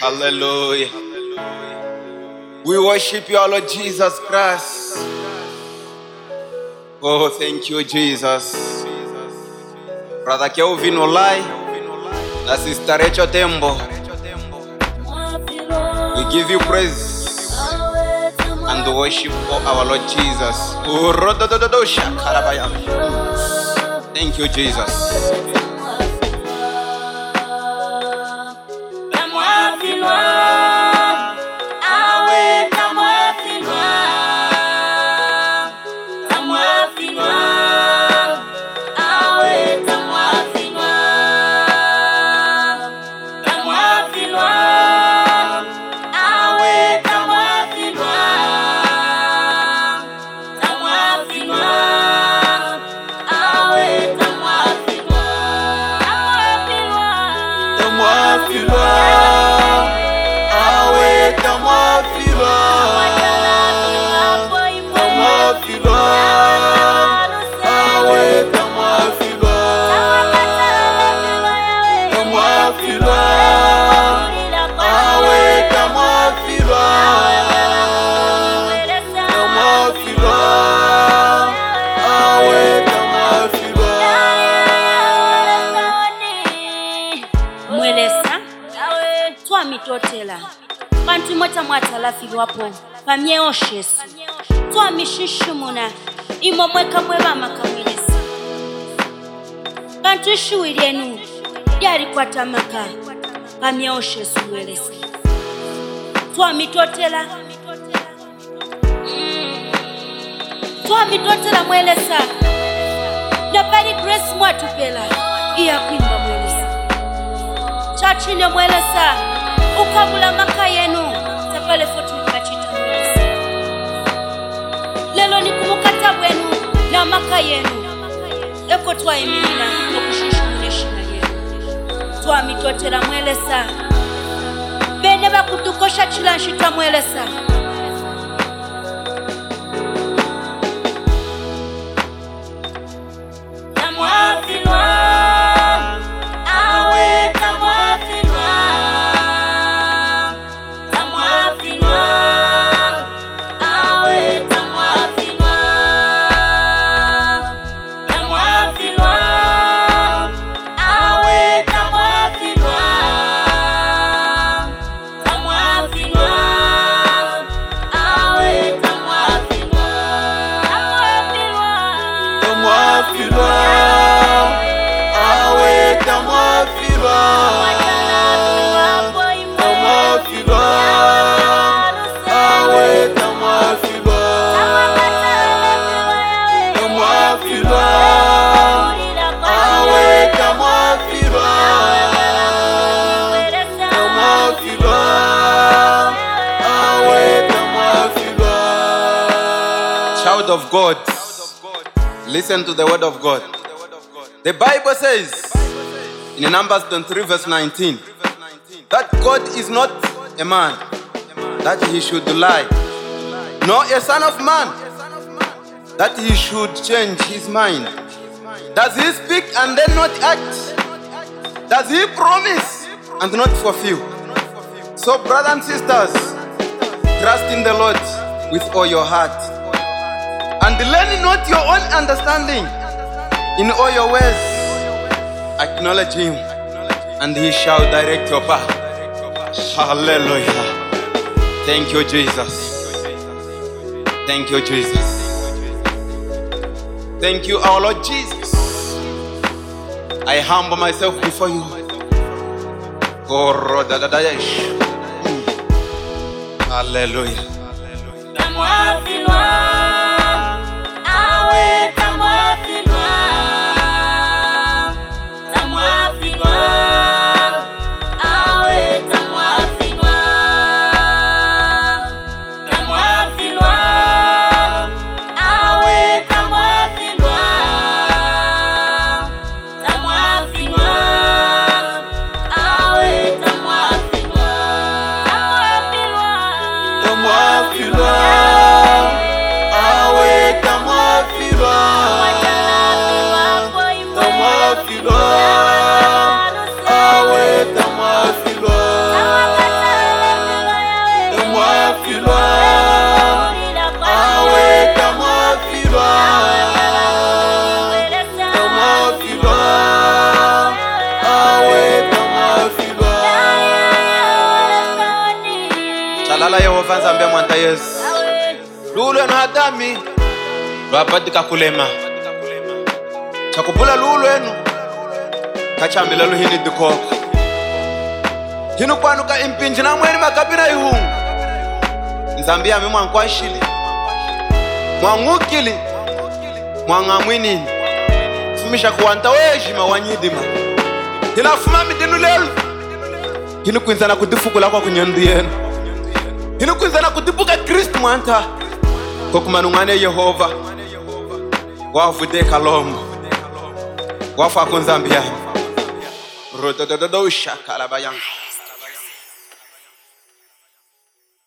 Hallelujah. We worship you, our Lord Jesus Christ. Oh, thank you, Jesus. Brother Kelvin Olai, na Sister Rachel Tembo, we give you praise and worship for our Lord Jesus. Thank you, Jesus. Mitotela bantu mota mwatala filwapo pamye oshesu twa mishishumuna imomweka mweba makamwelesa bantu shuwilienu yali kwatamaka pamye oshesu mwelesa twa mitotela mwelesa na bali grace mwatupela iya kwimba mwelesa chachine mwelesa ukabula maka yenu tapale fotu kachita mwelesa lelo ni kumukata bwenu na maka yenu eko twa emina nokushishumuleshina yenu twa mitotela mwelesa bene bakutukosha chilanshita mwelesa Child of God, listen to the word of God. The Bible says in Numbers 23 verse 19 that God is not a man that he should lie, nor a son of man that he should change his mind. Does he speak and then not act? Does he promise and not fulfill? So brothers and sisters, trust in the Lord with all your heart and learn not your own understanding. In all your ways acknowledge him and he shall direct your path. Hallelujah. Thank you, Jesus. Thank you, Jesus. Thank you, our Lord Jesus. I humble myself before you. Hallelujah. la Yehova nzambe mwanta Yesu lulu enu hadami lwabadika kulema chakubula lulu enu kachambila luhini dikoko hinu kwanuka impinji na mweni makabina ihungu nzambi yami mwankwashili mwangukili mwangamwinini fumisha kuwanta wejima wanyidima hila fuma midinu lelu hinu kuinzana kudifukula kwa kunyandu yenu hinu kuinzana kudipuka Kristu mwanta kokumanungane Yehova wavude kalombo wafa kunzambi yami rodododo ushakala bayanga